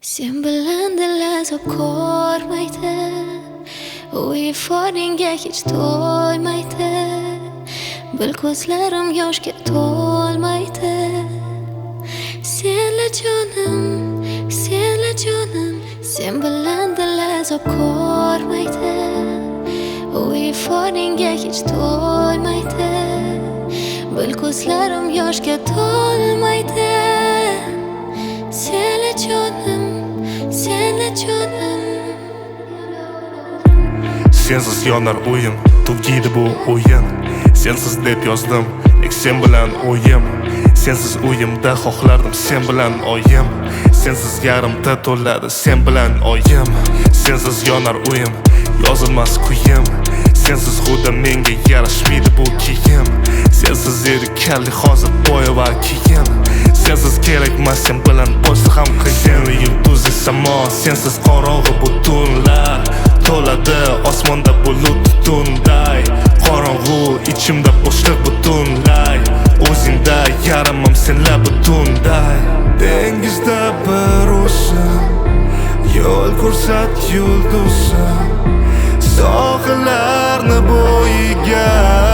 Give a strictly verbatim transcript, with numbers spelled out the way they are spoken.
Sen bilan dil azob ko'rmaydi, u ifodangga hech to'lmaydi. Bil ko'zlarim yoshga to'lmaydi. Senla jonim, senla jonim, sen bilan dil azob ko'rmaydi, u ifodangga hech to'lmaydi. Bil ko'zlarim yoshga to'lmaydi. Senla jonim, senla jonim. Sensiz yonar o'yim, tug'iydi bu o'yin. Sensiz deb yozdim, lek sen bilan o'yim. Sensiz o'yimda xohlardim sen bilan oyim. Sensiz yarimta to'ladi sen bilan oyim. Sensiz yonar o'yim, yozilmas kuyim. Sensiz xudo menga yarashmaydi bu kiyim. Sensiz erikalli hozir bo'y va kiyim. Sensiz kerakmas sen bilan bo'lsa ham qiyin. Yulduz samo, sensiz qorong'i butunlar. To'ladi osmonda bulut tutunday. Qorong'u ichimda bo'shliq butunlay. O'zingda yaramam senla butunday. Dengizda bir o'zim, yo'l ko'rsat yulduzim. Sohillarni bo'yiga